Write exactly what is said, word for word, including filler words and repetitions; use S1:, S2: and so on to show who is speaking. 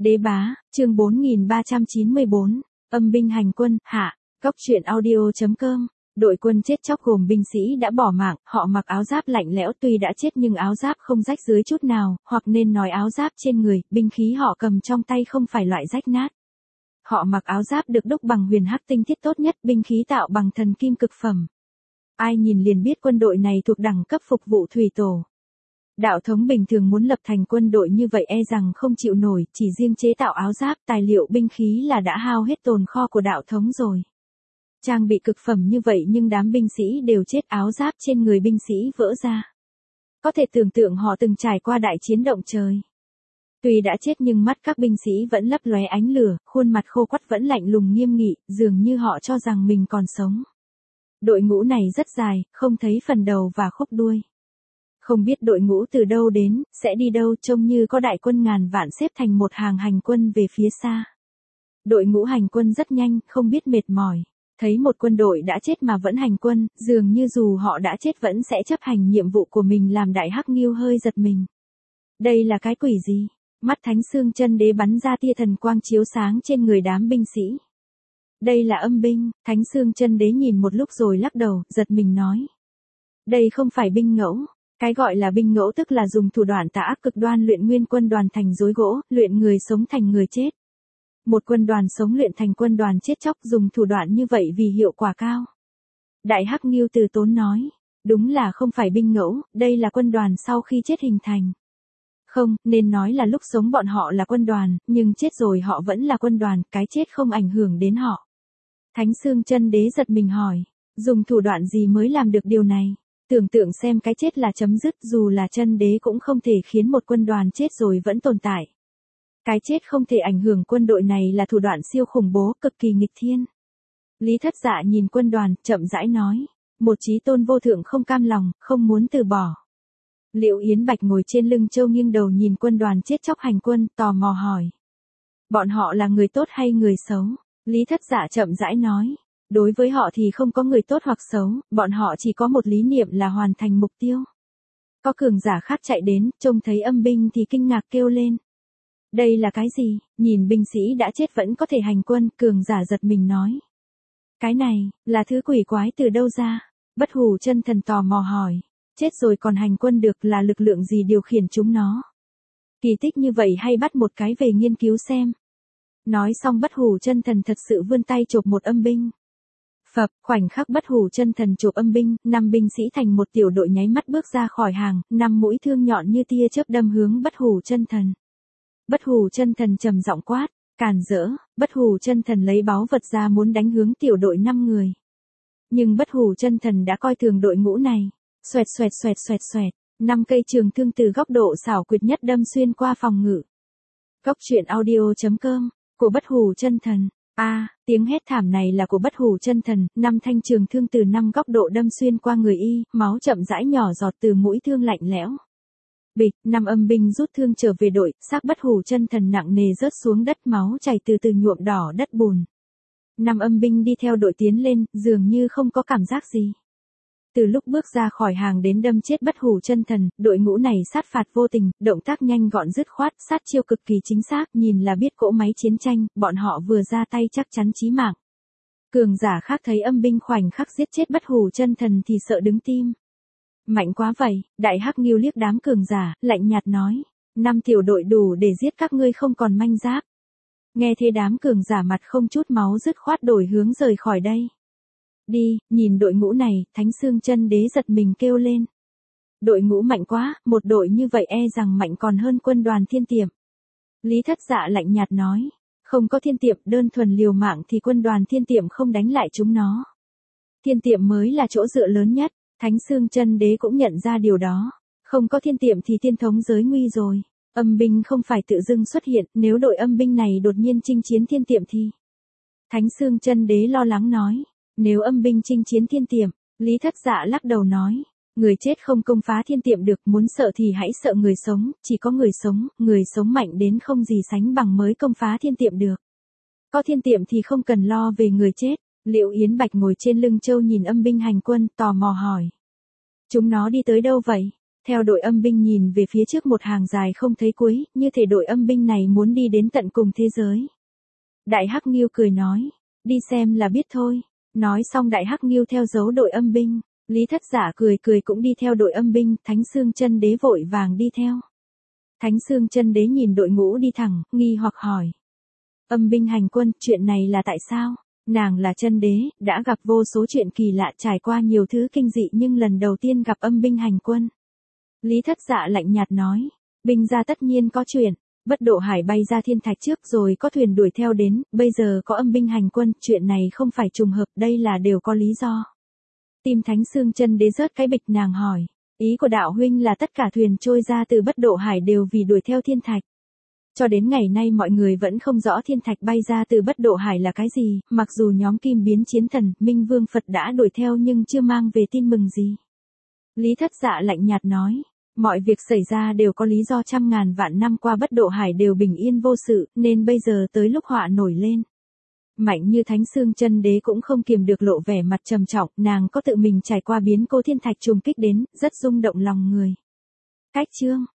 S1: Đế bá, chương bốn nghìn ba trăm chín mươi bốn, âm binh hành quân, hạ, Cốc truyện audio chấm com. Đội quân chết chóc gồm binh sĩ đã bỏ mạng, họ mặc áo giáp lạnh lẽo tuy đã chết nhưng áo giáp không rách dưới chút nào, hoặc nên nói áo giáp trên người, binh khí họ cầm trong tay không phải loại rách nát. Họ mặc áo giáp được đúc bằng huyền hắc tinh thiết tốt nhất, binh khí tạo bằng thần kim cực phẩm. Ai nhìn liền biết quân đội này thuộc đẳng cấp phục vụ thủy tổ. Đạo thống bình thường muốn lập thành quân đội như vậy e rằng không chịu nổi, chỉ riêng chế tạo áo giáp, tài liệu binh khí là đã hao hết tồn kho của đạo thống rồi. Trang bị cực phẩm như vậy nhưng đám binh sĩ đều chết, áo giáp trên người binh sĩ vỡ ra. Có thể tưởng tượng họ từng trải qua đại chiến động trời. Tuy đã chết nhưng mắt các binh sĩ vẫn lấp lóe ánh lửa, khuôn mặt khô quắt vẫn lạnh lùng nghiêm nghị, dường như họ cho rằng mình còn sống. Đội ngũ này rất dài, không thấy phần đầu và khúc đuôi. Không biết đội ngũ từ đâu đến, sẽ đi đâu, trông như có đại quân ngàn vạn xếp thành một hàng hành quân về phía xa. Đội ngũ hành quân rất nhanh, không biết mệt mỏi. Thấy một quân đội đã chết mà vẫn hành quân, dường như dù họ đã chết vẫn sẽ chấp hành nhiệm vụ của mình, làm Đại Hắc Ngưu hơi giật mình. Đây là cái quỷ gì? Mắt Thánh Xương Chân Đế bắn ra tia thần quang chiếu sáng trên người đám binh sĩ. Đây là âm binh, Thánh Xương Chân Đế nhìn một lúc rồi lắc đầu, giật mình nói. Đây không phải binh ngẫu. Cái gọi là binh ngẫu tức là dùng thủ đoạn tà ác cực đoan luyện nguyên quân đoàn thành rối gỗ, luyện người sống thành người chết. Một quân đoàn sống luyện thành quân đoàn chết chóc, dùng thủ đoạn như vậy vì hiệu quả cao. Đại Hắc Ngưu từ tốn nói, đúng là không phải binh ngẫu, đây là quân đoàn sau khi chết hình thành. Không, nên nói là lúc sống bọn họ là quân đoàn, nhưng chết rồi họ vẫn là quân đoàn, cái chết không ảnh hưởng đến họ. Thánh Xương Chân Đế giật mình hỏi, dùng thủ đoạn gì mới làm được điều này? Tưởng tượng xem, cái chết là chấm dứt, dù là chân đế cũng không thể khiến một quân đoàn chết rồi vẫn tồn tại. Cái chết không thể ảnh hưởng quân đội này là thủ đoạn siêu khủng bố, cực kỳ nghịch thiên. Lý Thất Dạ nhìn quân đoàn, chậm rãi nói, một chí tôn vô thượng không cam lòng, không muốn từ bỏ. Liệu Yến Bạch ngồi trên lưng châu nghiêng đầu nhìn quân đoàn chết chóc hành quân, tò mò hỏi. Bọn họ là người tốt hay người xấu? Lý Thất Dạ chậm rãi nói. Đối với họ thì không có người tốt hoặc xấu, bọn họ chỉ có một lý niệm là hoàn thành mục tiêu. Có cường giả khác chạy đến, trông thấy âm binh thì kinh ngạc kêu lên. Đây là cái gì? Nhìn binh sĩ đã chết vẫn có thể hành quân, cường giả giật mình nói. Cái này, là thứ quỷ quái từ đâu ra? Bất Hủ Chân Thần tò mò hỏi. Chết rồi còn hành quân được, là lực lượng gì điều khiển chúng nó? Kỳ tích như vậy hay bắt một cái về nghiên cứu xem. Nói xong Bất Hủ Chân Thần thật sự vươn tay chộp một âm binh. Phập, khoảnh khắc Bất Hủ Chân Thần chộp âm binh, năm binh sĩ thành một tiểu đội nháy mắt bước ra khỏi hàng, năm mũi thương nhọn như tia chớp đâm hướng Bất Hủ Chân Thần. Bất Hủ Chân Thần trầm giọng quát, càn rỡ. Bất Hủ Chân Thần lấy báu vật ra muốn đánh hướng tiểu đội năm người. Nhưng Bất Hủ Chân Thần đã coi thường đội ngũ này. Xoẹt xoẹt xoẹt xoẹt xoẹt, năm cây trường thương từ góc độ xảo quyệt nhất đâm xuyên qua phòng ngự. Cốc truyện audio chấm com, của Bất Hủ Chân Thần. A, à, tiếng hét thảm này là của Bất Hủ Chân Thần, năm thanh trường thương từ năm góc độ đâm xuyên qua người y, máu chậm rãi nhỏ giọt từ mũi thương lạnh lẽo. Bịch, năm âm binh rút thương trở về đội, xác Bất Hủ Chân Thần nặng nề rớt xuống đất, máu chảy từ từ nhuộm đỏ đất bùn. Năm âm binh đi theo đội tiến lên, dường như không có cảm giác gì. Từ lúc bước ra khỏi hàng đến đâm chết Bất Hủ Chân Thần, đội ngũ này sát phạt vô tình, động tác nhanh gọn dứt khoát, sát chiêu cực kỳ chính xác, nhìn là biết cỗ máy chiến tranh, bọn họ vừa ra tay chắc chắn chí mạng. Cường giả khác thấy âm binh khoảnh khắc giết chết Bất Hủ Chân Thần thì sợ đứng tim. Mạnh quá vậy, Đại Hắc Ngưu liếc đám cường giả, lạnh nhạt nói, năm tiểu đội đủ để giết các ngươi không còn manh giáp. Nghe thế đám cường giả mặt không chút máu dứt khoát đổi hướng rời khỏi đây. Đi, nhìn đội ngũ này, Thánh Xương Chân Đế giật mình kêu lên. Đội ngũ mạnh quá, một đội như vậy e rằng mạnh còn hơn quân đoàn Thiên Tiệm. Lý Thất Dạ lạnh nhạt nói, không có Thiên Tiệm, đơn thuần liều mạng thì quân đoàn Thiên Tiệm không đánh lại chúng nó. Thiên Tiệm mới là chỗ dựa lớn nhất, Thánh Xương Chân Đế cũng nhận ra điều đó. Không có Thiên Tiệm thì tiên thống giới nguy rồi. Âm binh không phải tự dưng xuất hiện, nếu đội âm binh này đột nhiên chinh chiến Thiên Tiệm thì. Thánh Xương Chân Đế lo lắng nói. Nếu âm binh chinh chiến Thiên Tiệm, Lý Thất Dạ lắc đầu nói, người chết không công phá Thiên Tiệm được, muốn sợ thì hãy sợ người sống, chỉ có người sống, người sống mạnh đến không gì sánh bằng mới công phá Thiên Tiệm được. Có Thiên Tiệm thì không cần lo về người chết. Liệu Yến Bạch ngồi trên lưng châu nhìn âm binh hành quân, tò mò hỏi. Chúng nó đi tới đâu vậy? Theo đội âm binh nhìn về phía trước một hàng dài không thấy cuối, như thể đội âm binh này muốn đi đến tận cùng thế giới. Đại Hắc Ngưu cười nói, đi xem là biết thôi. Nói xong Đại Hắc Ngưu theo dấu đội âm binh, Lý Thất Giả cười cười cũng đi theo đội âm binh, Thánh Xương Chân Đế vội vàng đi theo. Thánh Xương Chân Đế nhìn đội ngũ đi thẳng, nghi hoặc hỏi. Âm binh hành quân, chuyện này là tại sao? Nàng là chân đế, đã gặp vô số chuyện kỳ lạ, trải qua nhiều thứ kinh dị nhưng lần đầu tiên gặp âm binh hành quân. Lý Thất Dạ lạnh nhạt nói, binh ra tất nhiên có chuyện, Bất Độ Hải bay ra thiên thạch trước rồi có thuyền đuổi theo đến, bây giờ có âm binh hành quân, chuyện này không phải trùng hợp, đây là đều có lý do. Tim Thánh Xương Chân Đế rớt cái bịch, nàng hỏi, ý của đạo huynh là tất cả thuyền trôi ra từ Bất Độ Hải đều vì đuổi theo thiên thạch. Cho đến ngày nay mọi người vẫn không rõ thiên thạch bay ra từ Bất Độ Hải là cái gì, mặc dù nhóm Kim Biến Chiến Thần, Minh Vương Phật đã đuổi theo nhưng chưa mang về tin mừng gì. Lý Thất Dạ lạnh nhạt nói, mọi việc xảy ra đều có lý do, trăm ngàn vạn năm qua Bất Độ Hải đều bình yên vô sự, nên bây giờ tới lúc họa nổi lên. Mạnh như Thánh Xương Chân Đế cũng không kiềm được lộ vẻ mặt trầm trọng, nàng có tự mình trải qua biến cố thiên thạch trùng kích đến, rất rung động lòng người. Cách chương